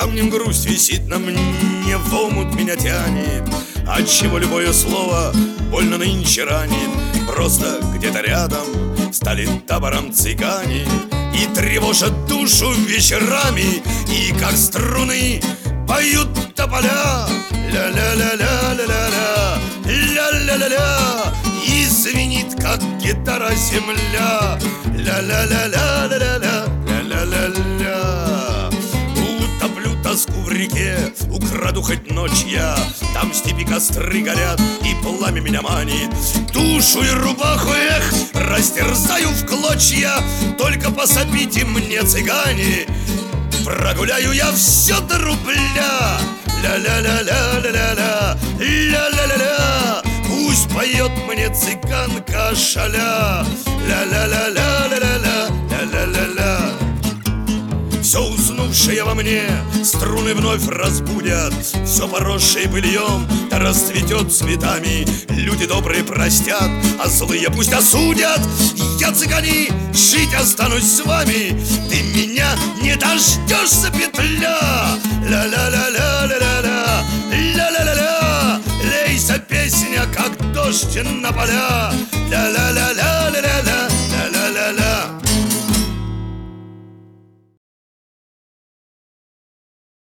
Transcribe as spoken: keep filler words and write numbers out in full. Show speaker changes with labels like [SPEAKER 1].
[SPEAKER 1] камнем грусть висит на мне, в омут меня тянет, отчего любое слово больно нынче ранит. Просто где-то рядом стали табором цыгане и тревожат душу вечерами, и как струны поют тополя. Ля-ля-ля-ля-ля-ля-ля, ля-ля-ля-ля, и звенит, как гитара, земля. Ля-ля-ля-ля-ля-ля, ля-ля-ля-ля. Утоплю тоску в реке, украду хоть ночь я. Там в степи костры горят, и пламя меня манит. Душу и рубаху, эх, растерзаю в клочья. Только пособите мне, цыгане, прогуляю я все до рубля. Ля-ля-ля-ля-ля-ля-ля, ля-ля-ля-ля, пусть поет мне цыганка шаля. Ля-ля-ля-ля-ля-ля-ля, ля-ля-ля-ля. Все уснувшее во мне струны вновь разбудят, все поросшее быльем да расцветет цветами. Люди добрые простят, а злые пусть осудят. Я, цыгане, жить останусь с вами, ты меня не дождешься, петля. Ля-ля-ля-ля-ля-ля-ля, ля-ля-ля-ля, лейся, песня, как дождь на поля. Ля-ля-ля-ля-ля-ля.